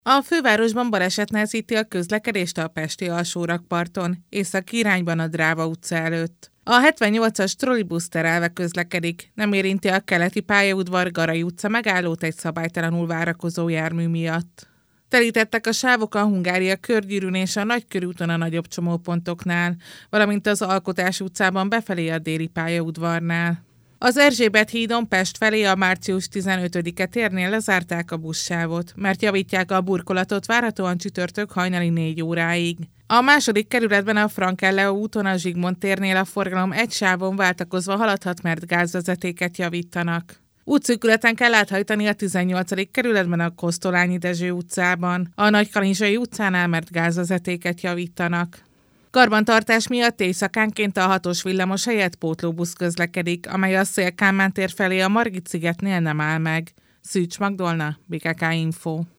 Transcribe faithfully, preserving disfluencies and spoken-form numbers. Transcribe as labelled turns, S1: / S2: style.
S1: A fővárosban baleset nehezíti a közlekedést a pesti alsórakparton, északi irányban a Dráva utca előtt. A hetvennyolcas trollibusz terelve közlekedik, nem érinti a keleti pályaudvar Garai utca megállót egy szabálytalanul várakozó jármű miatt. Telítettek a sávok a Hungária körgyűrűn és a Nagykörúton a nagyobb csomópontoknál, valamint az Alkotás utcában befelé a déli pályaudvarnál. Az Erzsébet hídon Pest felé a március tizenötödike térnél lezárták a buszsávot, mert javítják a burkolatot várhatóan csütörtök hajnali négy óráig. A második kerületben a Frank-Eleo úton a Zsigmond térnél a forgalom egy sávon váltakozva haladhat, mert gázvezetéket javítanak. Útszűkületen kell áthajtani a tizennyolcadik kerületben a Kosztolányi Dezső utcában, a Nagykanizsai utcánál, mert gázvezetéket javítanak. Karbantartás miatt éjszakánként a hatos villamos helyett pótlóbusz közlekedik, amely a Széll Kálmán tér felé a Margit-szigetnél nem áll meg. Szűcs Magdolna, bé ká ká Info.